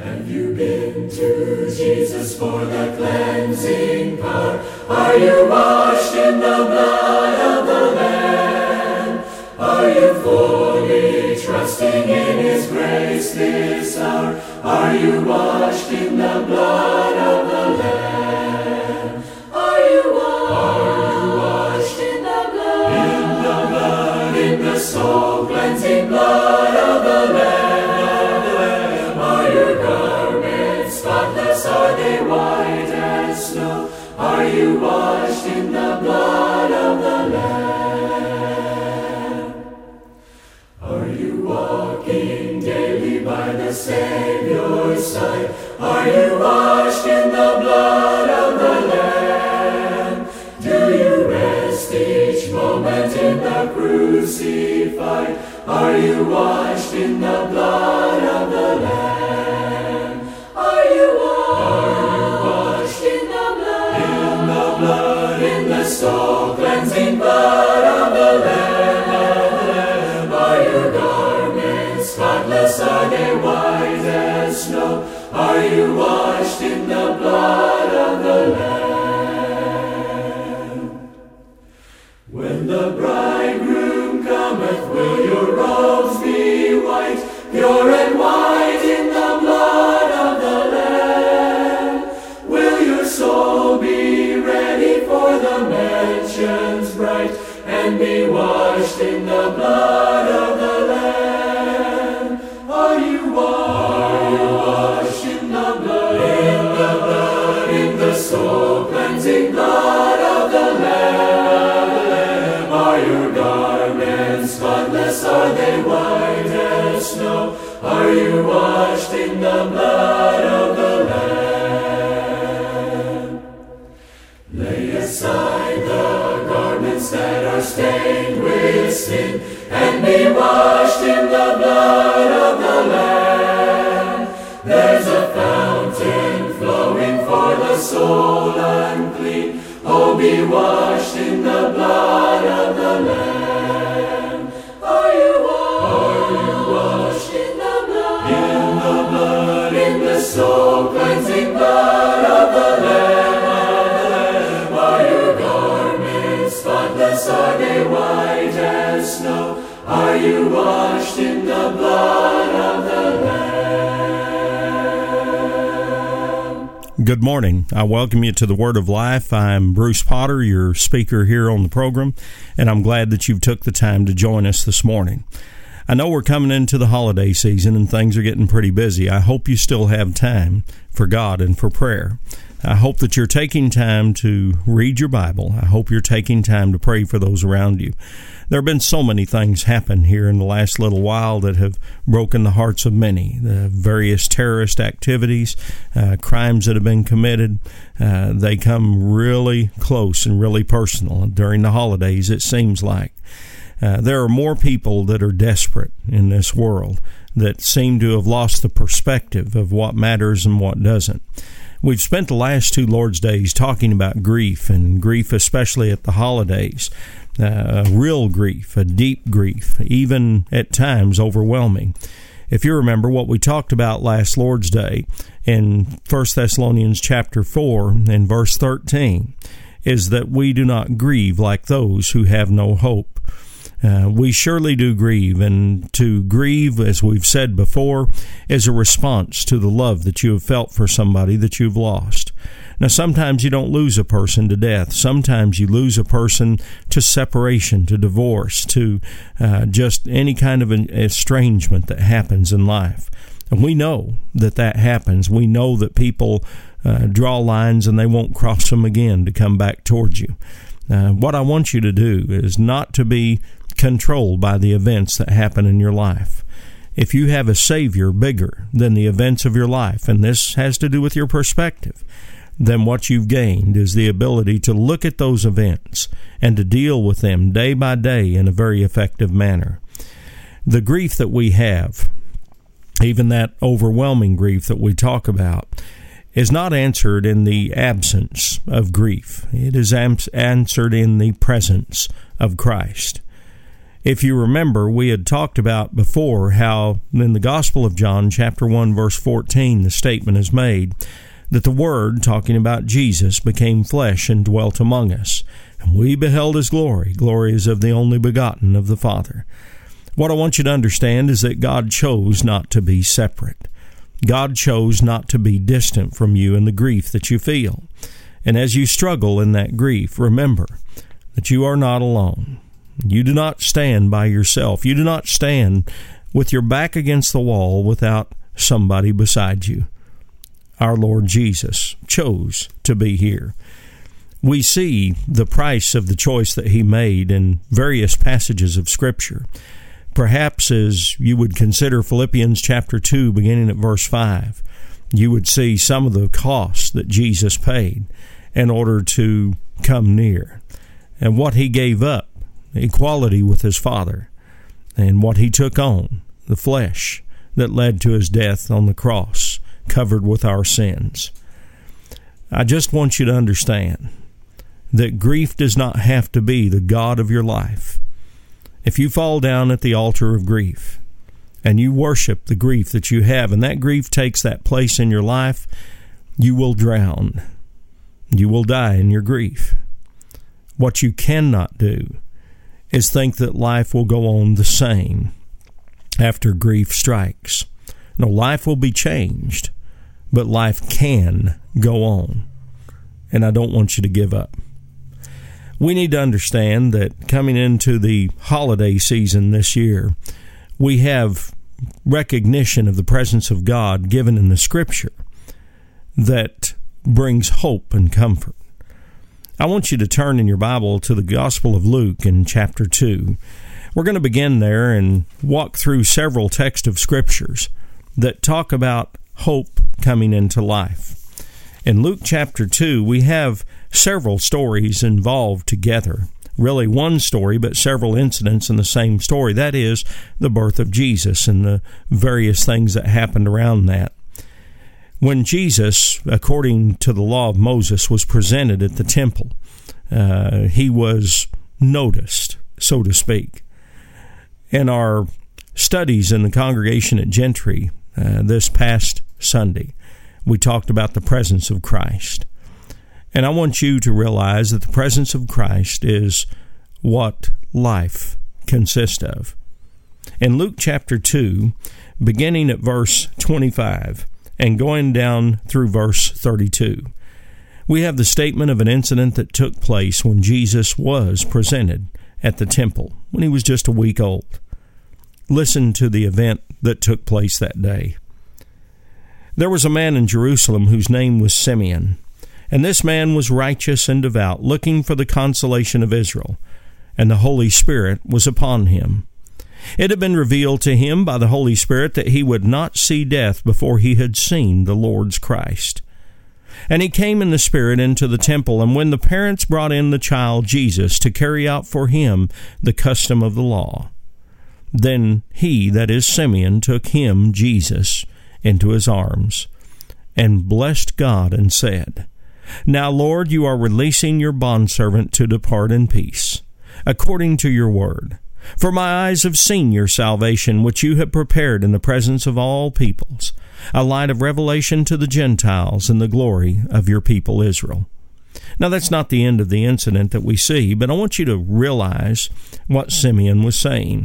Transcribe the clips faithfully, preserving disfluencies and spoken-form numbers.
Have you been to Jesus for the cleansing power? Are you washed in the blood of the Lamb? Are you fully trusting in His grace this hour? Are you washed in the blood of the Lamb? Are you washed? Are you washed in the blood? In the blood, in the soul cleansing blood of the Lamb. Are your garments spotless? Are they white as snow? Are you washed in the blood of the Lamb? Are you walking daily by the Savior's side? Are you washed in the blood of the Lamb? Do you rest each moment in the crucified? Are you washed in the blood of the Lamb? Are you washed? Are you washed in the blood? In the blood, in the soul cleansing blood of the Lamb. Are your garments spotless? Are they white as snow? Are you washed in the blood of the Lamb? When the bridegroom cometh, will your robes be white, pure and white in the blood of the Lamb? Will your soul be ready for the mansions bright, and be washed in the blood of the Lamb? Are you washed? Are you washed in the blood? In the blood, in the soul cleansing blood of the Lamb. Are your garments spotless? Are they white as snow? Are you washed in the blood of the Lamb? Lay aside the garments that are stained with sin, and be washed in the blood of the Lamb. There's a fountain flowing for the soul unclean. Oh, be washed in the blood of the Lamb. Are you washed? Are you washed in the blood? In the blood, in the soul cleansing blood of the Lamb. Are your garments spotless? Are they white as snow? Are you washed in the blood of the Lamb? Good morning. I welcome you to the Word of Life. I'm Bruce Potter, your speaker here on the program, and I'm glad that you've took the time to join us this morning. I know we're coming into the holiday season and things are getting pretty busy. I hope you still have time for God and for prayer. I hope that you're taking time to read your Bible. I hope you're taking time to pray for those around you. There have been so many things happen here in the last little while that have broken the hearts of many. The various terrorist activities, uh, crimes that have been committed, uh, they come really close and really personal. During the holidays, it seems like. Uh, there are more people that are desperate in this world that seem to have lost the perspective of what matters and what doesn't. We've spent the last two Lord's Days talking about grief, and grief especially at the holidays. Uh, a real grief, a deep grief, even at times overwhelming. If you remember what we talked about last Lord's Day in First Thessalonians chapter four and verse thirteen, is that we do not grieve like those who have no hope. Uh, we surely do grieve, and to grieve, as we've said before, is a response to the love that you have felt for somebody that you've lost. Now, sometimes you don't lose a person to death. Sometimes you lose a person to separation, to divorce, to uh, just any kind of an estrangement that happens in life. And we know that that happens. We know that people uh, draw lines and they won't cross them again to come back towards you. Uh, what I want you to do is not to be controlled by the events that happen in your life. If you have a Savior bigger than the events of your life, and this has to do with your perspective, then what you've gained is the ability to look at those events and to deal with them day by day in a very effective manner. The grief that we have, even that overwhelming grief that we talk about, is not answered in the absence of grief. It is answered in the presence of Christ. If you remember, we had talked about before how in the Gospel of John, chapter one, verse fourteen, the statement is made that the Word, talking about Jesus, became flesh and dwelt among us. And we beheld His glory. Glory is of the only begotten of the Father. What I want you to understand is that God chose not to be separate. God chose not to be distant from you in the grief that you feel. And as you struggle in that grief, remember that you are not alone. You do not stand by yourself. You do not stand with your back against the wall without somebody beside you. Our Lord Jesus chose to be here. We see the price of the choice that He made in various passages of Scripture. Perhaps as you would consider Philippians chapter two, beginning at verse five, you would see some of the costs that Jesus paid in order to come near, and what He gave up, equality with His Father, and what He took on, the flesh that led to His death on the cross, covered with our sins. I just want you to understand that grief does not have to be the God of your life. If you fall down at the altar of grief and you worship the grief that you have, and that grief takes that place in your life, you will drown. You will die in your grief. What you cannot do is think that life will go on the same after grief strikes. No, life will be changed, but life can go on. And I don't want you to give up. We need to understand that coming into the holiday season this year, we have recognition of the presence of God given in the Scripture that brings hope and comfort. I want you to turn in your Bible to the Gospel of Luke in chapter two. We're going to begin there and walk through several texts of Scriptures that talk about hope coming into life. In Luke chapter two, we have several stories involved together. Really one story, but several incidents in the same story. That is the birth of Jesus and the various things that happened around that. When Jesus, according to the law of Moses, was presented at the temple, uh, he was noticed, so to speak. In our studies in the congregation at Gentry uh, this past Sunday, we talked about the presence of Christ. And I want you to realize that the presence of Christ is what life consists of. In Luke chapter two, beginning at verse twenty-five and going down through verse thirty-two, we have the statement of an incident that took place when Jesus was presented at the temple when he was just a week old. Listen to the event that took place that day. There was a man in Jerusalem whose name was Simeon, and this man was righteous and devout, looking for the consolation of Israel, and the Holy Spirit was upon him. It had been revealed to him by the Holy Spirit that he would not see death before he had seen the Lord's Christ. And he came in the Spirit into the temple, and when the parents brought in the child Jesus to carry out for him the custom of the law, then he, that is Simeon, took him, Jesus, into his arms, and blessed God and said, Now, Lord, you are releasing your bondservant to depart in peace, according to your word. For my eyes have seen your salvation, which you have prepared in the presence of all peoples, a light of revelation to the Gentiles and the glory of your people Israel. Now, that's not the end of the incident that we see, but I want you to realize what Simeon was saying.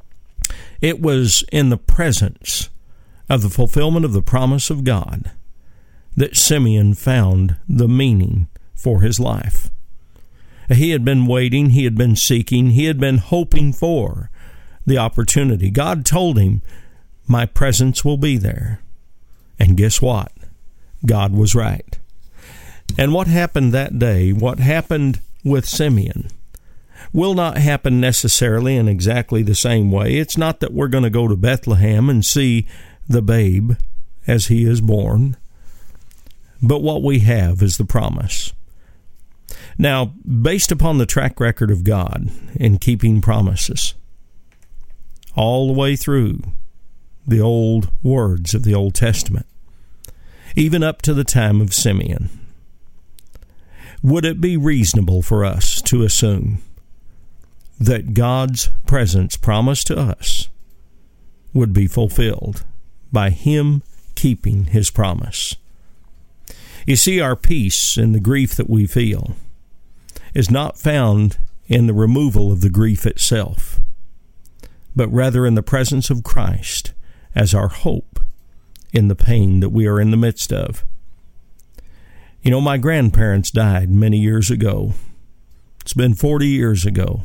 It was in the presence of the fulfillment of the promise of God that Simeon found the meaning for his life. He had been waiting, he had been seeking, he had been hoping for the opportunity. God told him, my presence will be there. And guess what? God was right. And what happened that day, what happened with Simeon, will not happen necessarily in exactly the same way. It's not that we're going to go to Bethlehem and see the babe as he is born, but what we have is the promise. Now, based upon the track record of God in keeping promises, all the way through the old words of the Old Testament, even up to the time of Simeon, would it be reasonable for us to assume that God's presence promised to us would be fulfilled by Him keeping His promise. You see, our peace in the grief that we feel is not found in the removal of the grief itself, but rather in the presence of Christ as our hope in the pain that we are in the midst of. You know, my grandparents died many years ago. It's been forty years ago.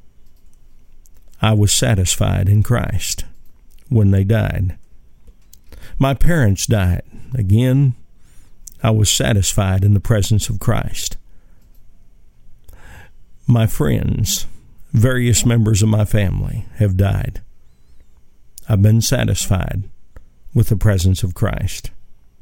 I was satisfied in Christ when they died. My parents died. Again, I was satisfied in the presence of Christ. My friends, various members of my family have died. I've been satisfied with the presence of Christ.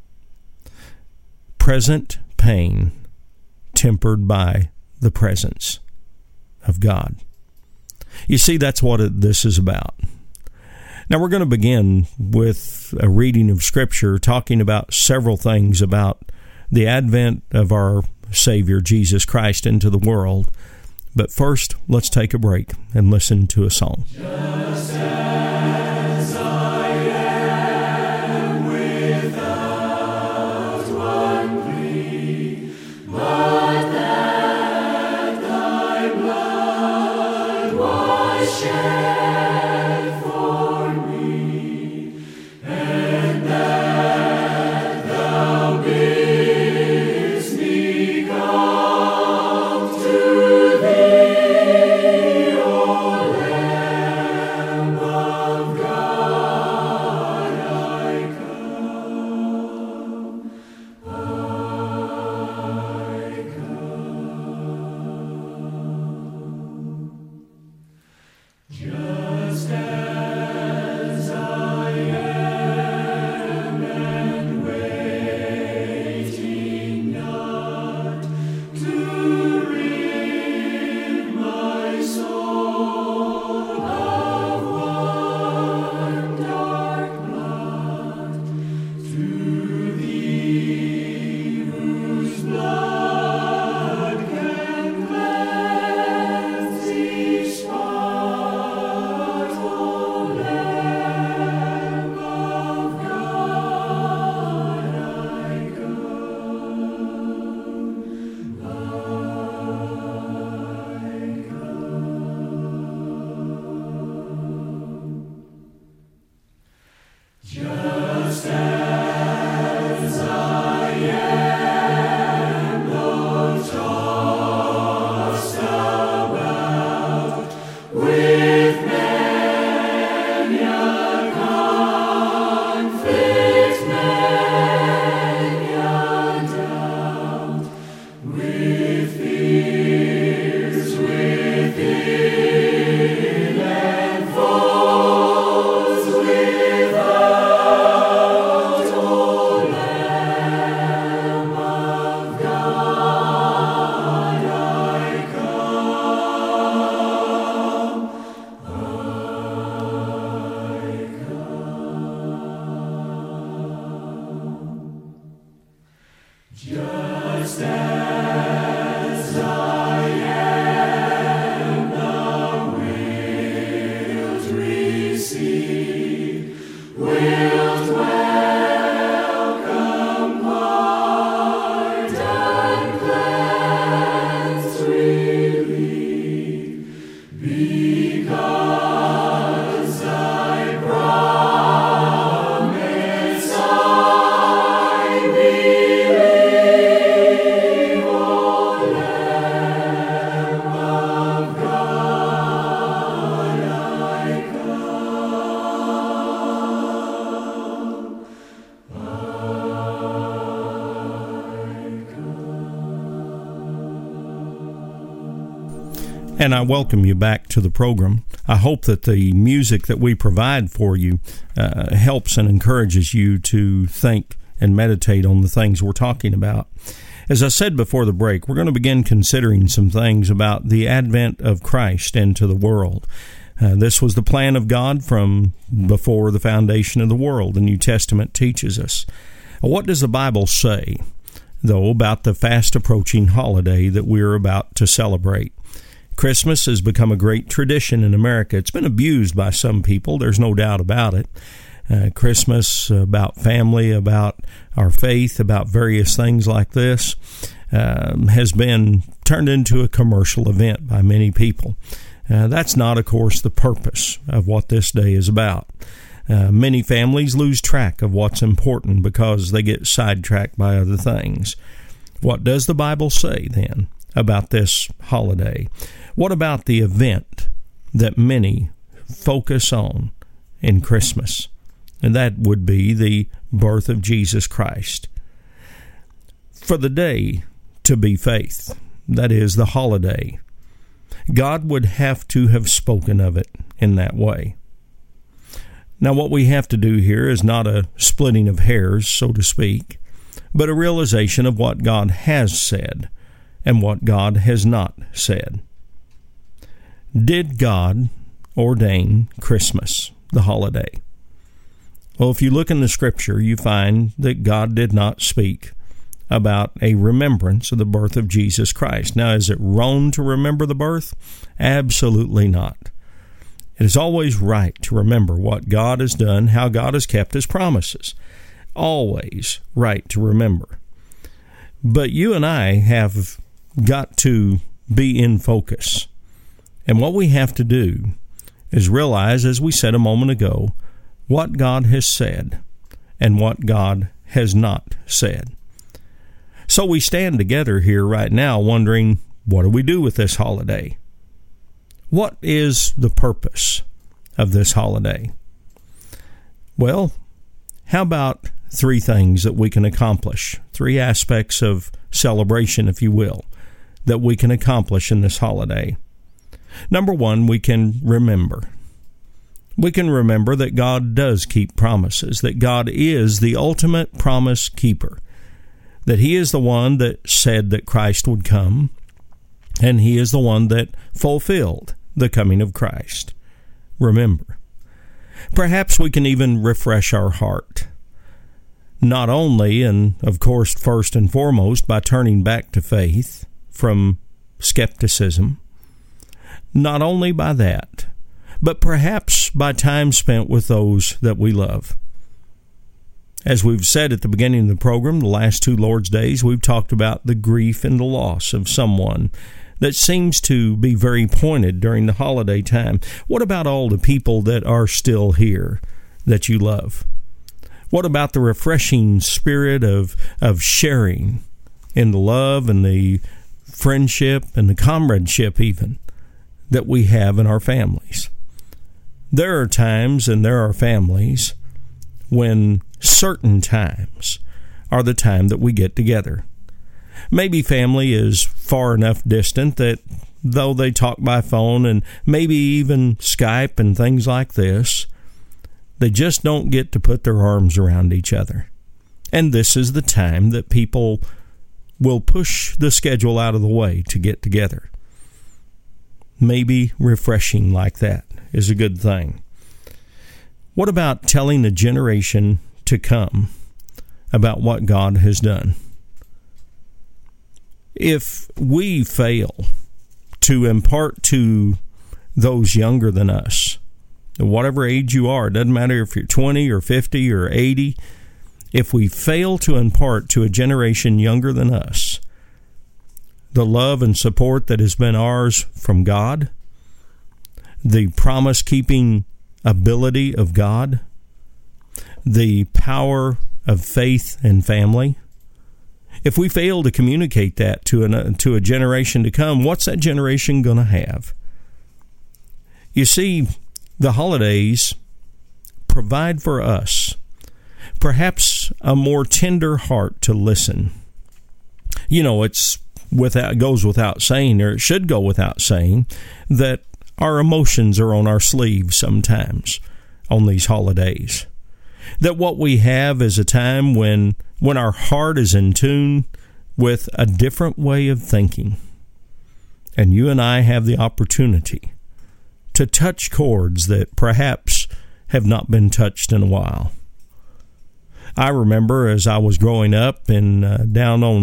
Present pain tempered by the presence of God. You see, that's what it, this is about. Now we're going to begin with a reading of Scripture talking about several things about the advent of our Savior, Jesus Christ, into the world. But first, let's take a break and listen to a song. Just as I am without one plea, but that thy blood was shed for me, and that thou bidst me come to thee, O Lamb of God, I come, I come. Just as I am, and waiting not to rid my soul of one dark blot, to thee whose blood can cleanse each spot, O Lamb of God, I come, I come. Just as I am, though tossed about with many a conflict, many a doubt, with fears within and foes without, O Lamb of God, I come, I come. Just as I am, thou wilt receive, wilt welcome, pardon, cleanse, relieve, because thy promise I believe, O Lamb of God, I come, I come. And I welcome you back to the program. I hope that the music that we provide for you uh, helps and encourages you to think and meditate on the things we're talking about. As I said before the break, we're going to begin considering some things about the advent of Christ into the world. Uh, this was the plan of God from before the foundation of the world. The New Testament teaches us. What does the Bible say, though, about the fast approaching holiday that we're about to celebrate? Christmas has become a great tradition in America. It's been abused by some people, there's no doubt about it. Uh, Christmas, about family, about our faith, about various things like this, um, has been turned into a commercial event by many people. Uh, that's not, of course, the purpose of what this day is about. Uh, many families lose track of what's important because they get sidetracked by other things. What does the Bible say, then, about this holiday? What about the event that many focus on in Christmas? And that would be the birth of Jesus Christ. For the day to be faith, that is, the holiday, God would have to have spoken of it in that way. Now, what we have to do here is not a splitting of hairs, so to speak, but a realization of what God has said and what God has not said. Did God ordain Christmas, the holiday? Well, if you look in the Scripture, you find that God did not speak about a remembrance of the birth of Jesus Christ. Now, is it wrong to remember the birth? Absolutely not. It is always right to remember what God has done, how God has kept His promises. Always right to remember. But you and I have got to be in focus. And what we have to do is realize, as we said a moment ago, what God has said and what God has not said. So we stand together here right now wondering, what do we do with this holiday? What is the purpose of this holiday? Well, how about three things that we can accomplish? Three aspects of celebration, if you will, that we can accomplish in this holiday. Number one, we can remember. We can remember that God does keep promises, that God is the ultimate promise keeper, that He is the one that said that Christ would come, and He is the one that fulfilled the coming of Christ. Remember. Perhaps we can even refresh our heart, not only, and of course first and foremost, by turning back to faith from skepticism, not only by that, but perhaps by time spent with those that we love. As we've said at the beginning of the program, the last two Lord's Days, we've talked about the grief and the loss of someone that seems to be very pointed during the holiday time. What about all the people that are still here that you love? What about the refreshing spirit of, of sharing in the love and the friendship and the comradeship even that we have in our families? There are times and there are families when certain times are the time that we get together. Maybe family is far enough distant that though they talk by phone and maybe even Skype and things like this, they just don't get to put their arms around each other. And this is the time that people will push the schedule out of the way to get together. Maybe refreshing like that is a good thing. What about telling a generation to come about what God has done? If we fail to impart to those younger than us, whatever age you are, it doesn't matter if you're twenty or fifty or eighty, if we fail to impart to a generation younger than us the love and support that has been ours from God, the promise-keeping ability of God, the power of faith and family, if we fail to communicate that to, an, to a generation to come, what's that generation going to have? You see, the holidays provide for us perhaps a more tender heart to listen. You know, it's without goes without saying, or it should go without saying, that our emotions are on our sleeves sometimes on these holidays. That what we have is a time when when our heart is in tune with a different way of thinking. And you and I have the opportunity to touch chords that perhaps have not been touched in a while. I remember as I was growing up in uh, down on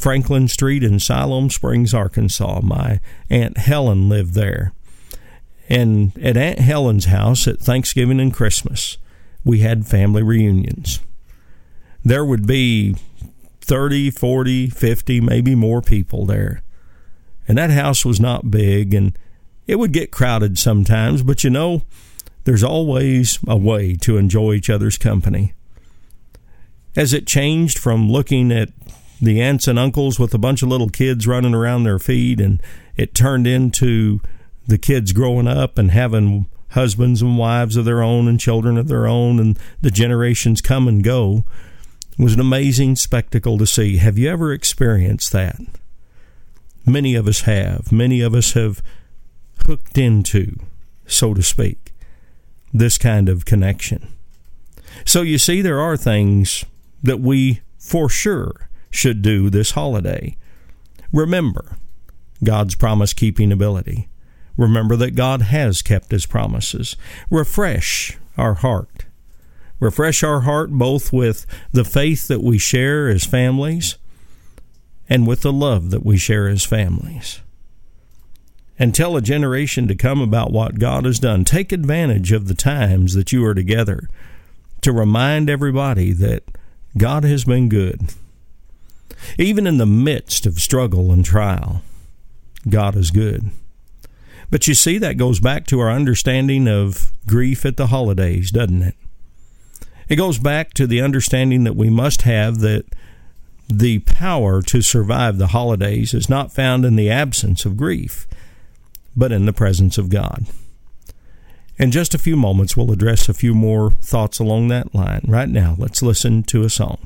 Franklin Street in Siloam Springs, Arkansas. My Aunt Helen lived there. And at Aunt Helen's house at Thanksgiving and Christmas, we had family reunions. There would be thirty, forty, fifty, maybe more people there. And that house was not big, and it would get crowded sometimes, but you know, there's always a way to enjoy each other's company. As it changed from looking at the aunts and uncles with a bunch of little kids running around their feet, and it turned into the kids growing up and having husbands and wives of their own and children of their own, and the generations come and go, it was an amazing spectacle to see. Have you ever experienced that? Many of us have. Many of us have hooked into, so to speak, this kind of connection. So you see, there are things that we for sure should do this holiday. Remember God's promise-keeping ability. Remember that God has kept His promises. Refresh our heart. Refresh our heart both with the faith that we share as families and with the love that we share as families. And tell a generation to come about what God has done. Take advantage of the times that you are together to remind everybody that God has been good. Even in the midst of struggle and trial, God is good. But you see, that goes back to our understanding of grief at the holidays, doesn't it? It goes back to the understanding that we must have that the power to survive the holidays is not found in the absence of grief, but in the presence of God. In just a few moments, we'll address a few more thoughts along that line. Right now, let's listen to a song.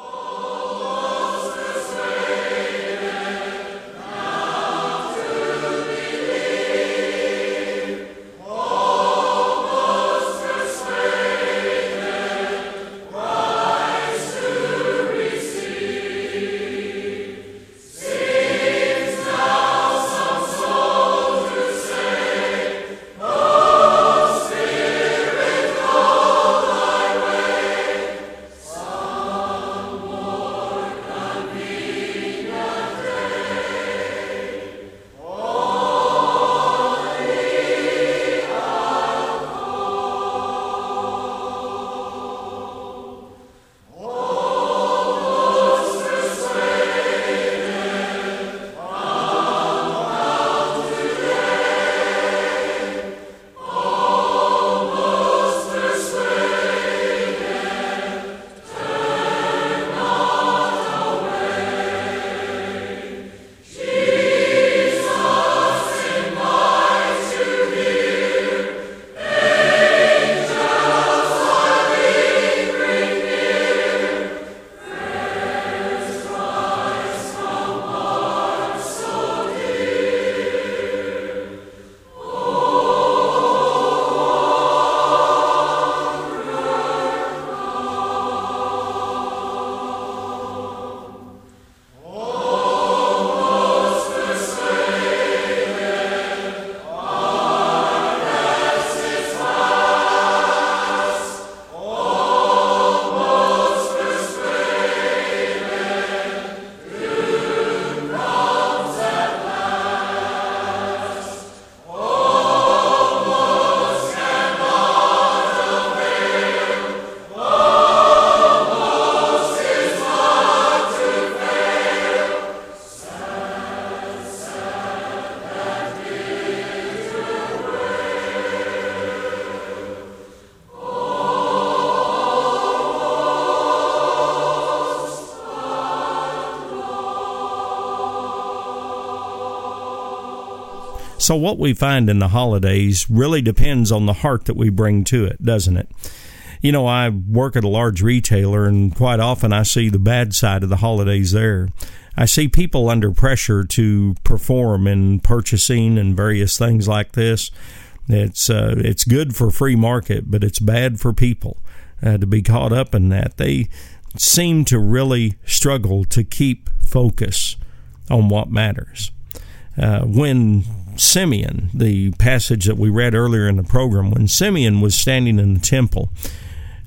So what we find in the holidays really depends on the heart that we bring to it, doesn't it? You know, I work at a large retailer, and quite often I see the bad side of the holidays there. I see people under pressure to perform in purchasing and various things like this. It's uh, it's good for free market, but it's bad for people uh, to be caught up in that. They seem to really struggle to keep focus on what matters. Uh, when Simeon, the passage that we read earlier in the program, when Simeon was standing in the temple,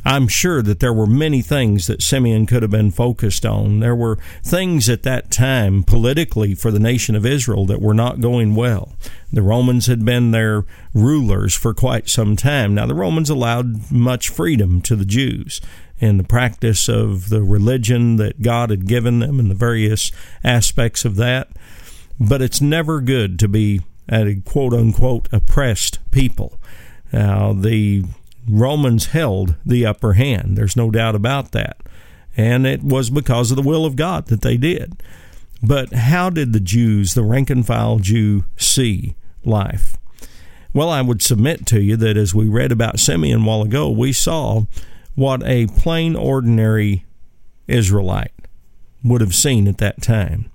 I'm sure that there were many things that Simeon could have been focused on. There were things at that time politically for the nation of Israel that were not going well. The Romans had been their rulers for quite some time. Now, the Romans allowed much freedom to the Jews in the practice of the religion that God had given them and the various aspects of that. But it's never good to be a quote-unquote oppressed people. Now, the Romans held the upper hand. There's no doubt about that. And it was because of the will of God that they did. But how did the Jews, the rank and file Jew, see life? Well, I would submit to you that as we read about Simeon a while ago, we saw what a plain, ordinary Israelite would have seen at that time.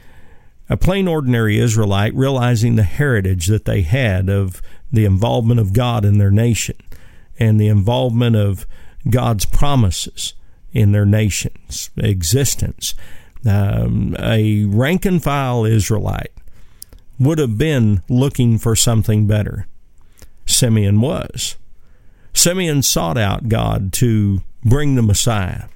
A plain, ordinary Israelite realizing the heritage that they had of the involvement of God in their nation and the involvement of God's promises in their nation's existence. Um, a rank-and-file Israelite would have been looking for something better. Simeon was. Simeon sought out God to bring the Messiah,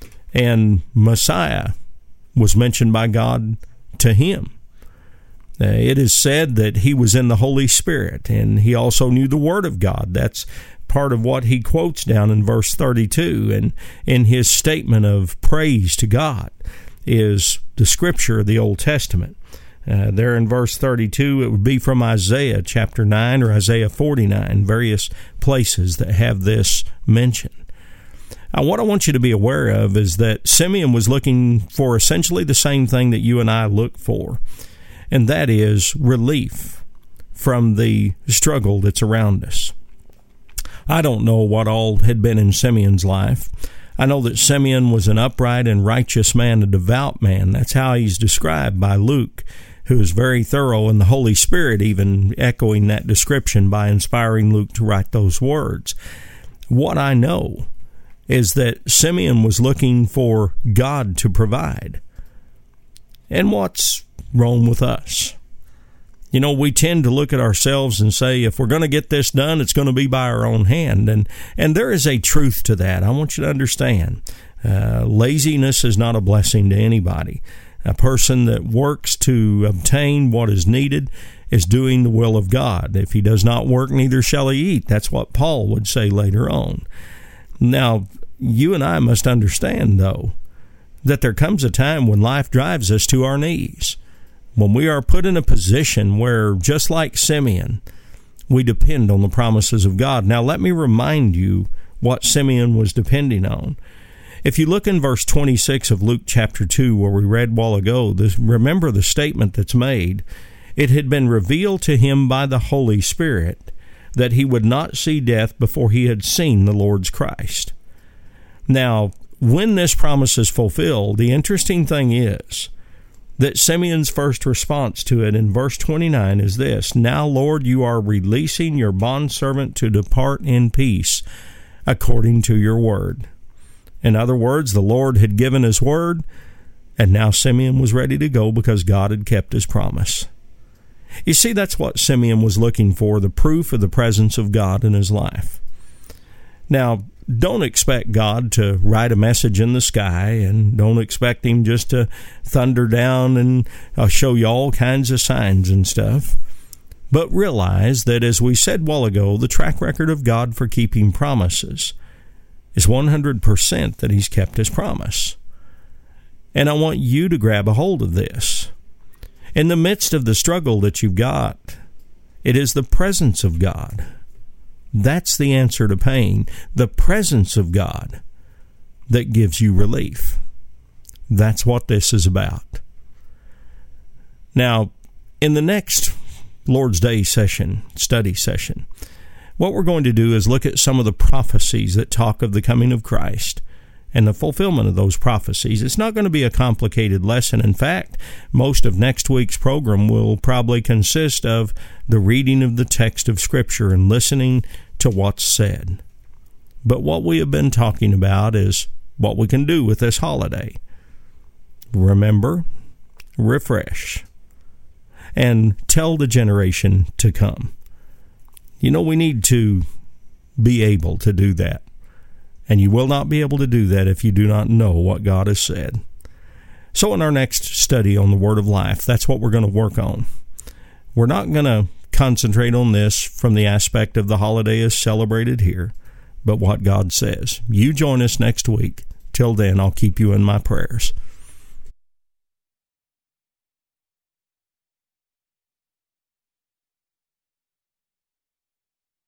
and Messiah was mentioned by God to him. Uh, it is said that he was in the Holy Spirit, and he also knew the Word of God. That's part of what he quotes down in verse thirty-two, and in his statement of praise to God is the Scripture of the Old Testament. Uh, there in verse thirty-two, it would be from Isaiah chapter nine or Isaiah forty-nine, various places that have this mentioned. Now, what I want you to be aware of is that Simeon was looking for essentially the same thing that you and I look for, and that is relief from the struggle that's around us. I don't know what all had been in Simeon's life. I know that Simeon was an upright and righteous man, a devout man. That's how he's described by Luke, who is very thorough, and the Holy Spirit even echoing that description by inspiring Luke to write those words. What I know is that Simeon was looking for God to provide. And what's wrong with us? You know, we tend to look at ourselves and say, if we're going to get this done, it's going to be by our own hand. And and there is a truth to that. I want you to understand. Uh, laziness is not a blessing to anybody. A person that works to obtain what is needed is doing the will of God. If he does not work, neither shall he eat. That's what Paul would say later on. Now, you and I must understand, though, that there comes a time when life drives us to our knees, when we are put in a position where, just like Simeon, we depend on the promises of God. Now, let me remind you what Simeon was depending on. If you look in verse twenty-six of Luke chapter two, where we read a while ago, this, remember the statement that's made. It had been revealed to him by the Holy Spirit that he would not see death before he had seen the Lord's Christ. Now, when this promise is fulfilled, the interesting thing is that Simeon's first response to it in verse twenty-nine is this: Now, Lord, you are releasing your bondservant to depart in peace according to your word. In other words, the Lord had given his word, and now Simeon was ready to go because God had kept his promise. You see, that's what Simeon was looking for, the proof of the presence of God in his life. Now, don't expect God to write a message in the sky, and don't expect him just to thunder down and uh, show you all kinds of signs and stuff. But realize that, as we said a while ago, the track record of God for keeping promises is one hundred percent that he's kept his promise. And I want you to grab a hold of this. In the midst of the struggle that you've got, it is the presence of God. That's the answer to pain. The presence of God that gives you relief. That's what this is about. Now, in the next Lord's Day session, study session, what we're going to do is look at some of the prophecies that talk of the coming of Christ and the fulfillment of those prophecies. It's not going to be a complicated lesson. In fact, most of next week's program will probably consist of the reading of the text of Scripture and listening to what's said. But what we have been talking about is what we can do with this holiday. Remember, refresh, and tell the generation to come. You know, we need to be able to do that. And you will not be able to do that if you do not know what God has said. So in our next study on the Word of Life, that's what we're going to work on. We're not going to concentrate on this from the aspect of the holiday is celebrated here, but what God says. You join us next week. Till then, I'll keep you in my prayers.